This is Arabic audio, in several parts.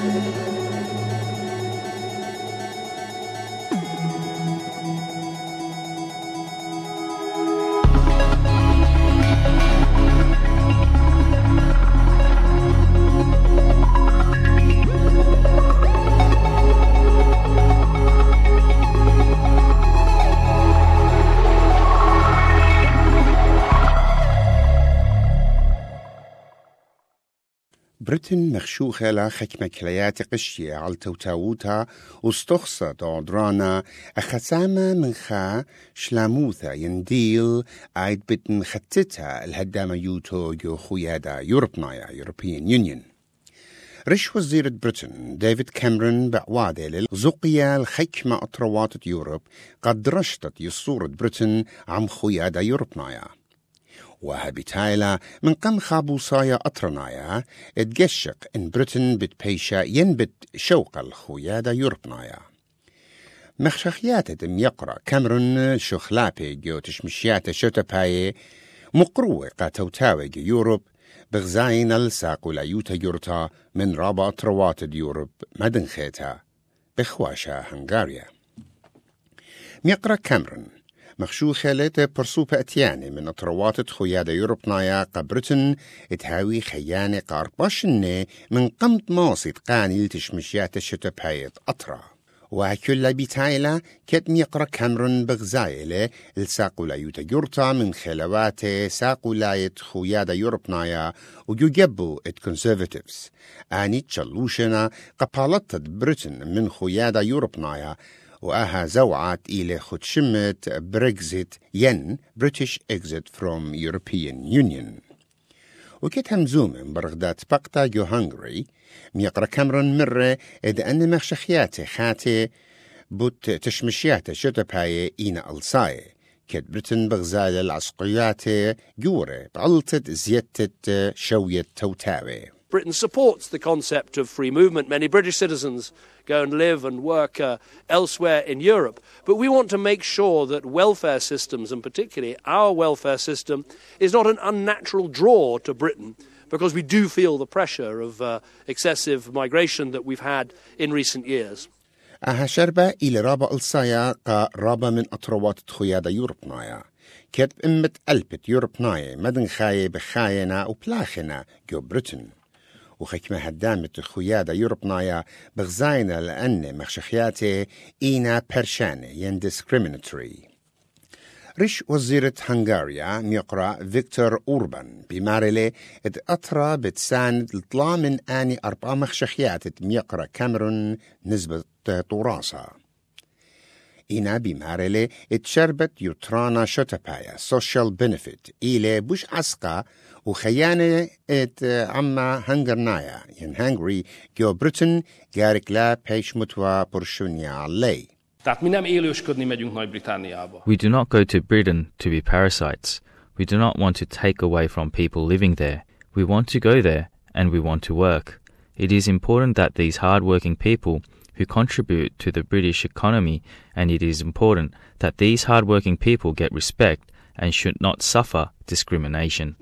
بريتن مخشوخة لا خكمة كليات قشية على توتاوتها واستخصى دودرانا أخسامة من خا شلاموثا ينديل عيد بتن خطتها الهدامة يوتو يو خويادا يوروبنايا European Union. رش وزيرة بريتن ديفيد كاميرون بعواده للزقيا الخكمة أطروات يوروب قد رشتت يصورة بريتن عم خويادا يوروبنايا. وهبتايلا من قم خابوصايا أطرنايا اتقشق إن بريتن بتبيشا ينبت شوق الخويادة يوربنايا. مخشخيات دم يقرأ كاميرون شخلابي جو تشمشيات شوتباي مقروة قاتوتاوي يوروب بغزاين الساق لايوتا يورتا من رابع أطروات يوروب مدن خيتا بخواشا هنغاريا. ميقرأ كاميرون مخشوخة لتا برسوبة اتياني من اطروات خويادة يوروبنايا قبرتن اتهاوي خياني قارباشني من قمت ماصد قاني لتشمشيات الشتبايت أطرا. وكل بيتايلا كت ميقرا كاميرون بغزايلة الساقولا يوتا يورتا من خلوات ساقولاية خويادة يوروبنايا ويجبو ات كونسيرفاتيفز آني تشلوشنا قبالت بريتن من خويادة يوروبنايا وآها زوعات إلى خدشمة بريكزيت ين British exit from European Union. وكت همزوم برغدات بقتا جو هنغري ميقرا كاميرون مرة إذا أن مخشخياتي خاتي بوت تشمشياتي شتبهاي إينا ألصاي كت بريتن بغزال العسقياتي جوري بعلتت زيادة شوية توتاوي. Britain supports the concept of free movement. Many British citizens go and live and work elsewhere in Europe. But we want to make sure that welfare systems, and particularly our welfare system, is not an unnatural draw to Britain, because we do feel the pressure of excessive migration that we've had in recent years. شربة إلى رابع الصايا قا رابع من أطروات خويادة يوروبنايا. كتب إمت ألبت يوروبنايا مدن خاية بخاينا وبلاخنا جو بريتن. وخكمة هدامت خويادة يوروبنايا بغزاينا لأن مخشخياتي إينا برشانة ين discriminatory. رش وزيرة هنغاريا ميقرأ فيكتور أوربان بمارلي اد أطرى بتساند لطلا من آني 4 مخشخيات ميقرأ كاميرون نسبة طوراسا. إينا بمارلي اتشربت يوترانا شوتبايا social benefit إلي بوش عسقا وخيانة عما هنغرنايا ين هنغري جو بريتن جارك لا بيش متوا برشونيا علي. We do not go to Britain to be parasites. We do not want to take away from people living there. We want to go there and we want to work. It is important that these hard-working people who contribute to the British economy, and it is important that these hard-working people get respect and should not suffer discrimination.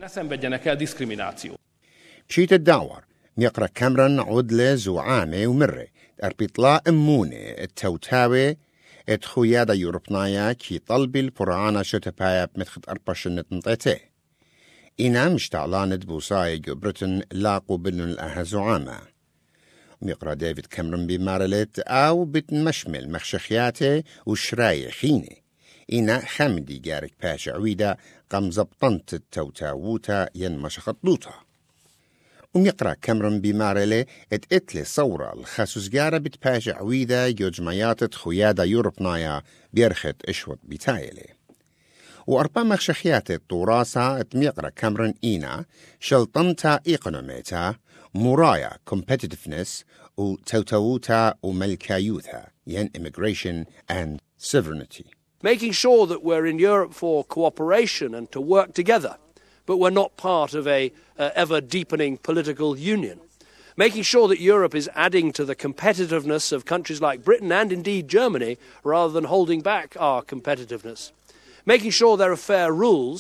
بشيت الدعور ميقرأ كاميرون عدلة زوعامة ومرة أربطلاء أمونة التوتاوي خويادة يوروبنايا كي طلبي البرعانة شتبايا بمتخد 4 شنة نطيته. إنا مشتعلانة بوصايا جو بريتن لاقو بلن الأها زوعامة. ميقرأ ديفيد كاميرون بمارلت أو بتنمشمل مخشخياته وشراي خيني. إنا خمدي جارك باشا عويدة قم زبطنت التوتاووتا ين مشخطلوتا. وميقرأ كاميرون بمارلي اتقتلي صورة الخاسوس جارة بتباشا عويدة جو جمعيات خويادة يوروبنايا بيرخت اشوط بتايلي. وأربع مخشخيات الطوراسة اتميقرأ كاميرون إينا شلطنتا إيقونوميتا مرايا competitiveness وتوتاووتا وملكايوتا ين immigration and sovereignty. Making sure that we're in Europe for cooperation and to work together, but we're not part of a ever-deepening political union. Making sure that Europe is adding to the competitiveness of countries like Britain and indeed Germany, rather than holding back our competitiveness. Making sure there are fair rules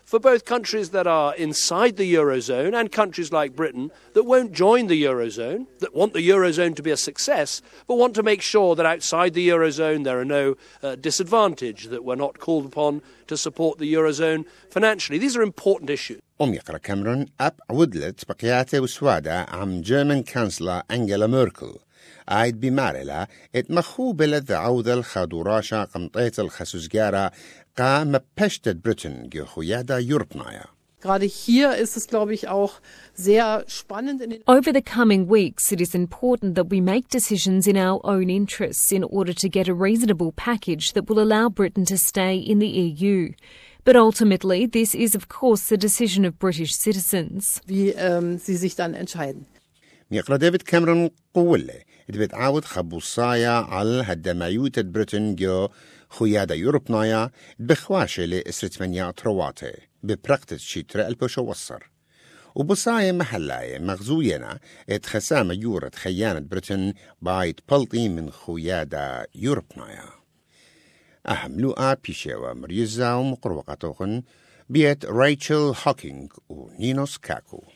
for both countries that are inside the Eurozone and countries like Britain that won't join the Eurozone, that want the Eurozone to be a success, but want to make sure that outside the Eurozone there are no disadvantage, that we're not called upon to support the Eurozone financially. These are important issues. يقرأ كاميرون أب عودلت بقياته وسوادة عم جيرمان كانسلا أنجيلا ميركل عايد بمارلا اتمخو بلد عودة الخادوراشا قمطيت الخسوزجارة قام بشتت بريتن جوخيادا يوربنايا. Gerade hier ist es, glaube ich, auch sehr spannend. Over the coming weeks, it is important that we make decisions in our own interests in order to get a reasonable package that will allow Britain to stay in the EU. But ultimately, this is, of course, the decision of British citizens. Wie sie sich dann entscheiden. يقرأ ديفيد كاميرون قولة تبيت عاود خبوصايا على هدمايوت بريتن جو خيادة يوروبنايا بخواشة لإسرتمانيا ترواتي ببرقتة شيتر البوشو وصر وبصايا محلاية مغزوينا اتخسامة يورت خيانة بريتن بايت بلطي من خيادة يوروبنايا أهم لوقا بيشيوا مريزا ومقروقاتوخن بيت رايتشل هوكينغ ونينوس كاكو.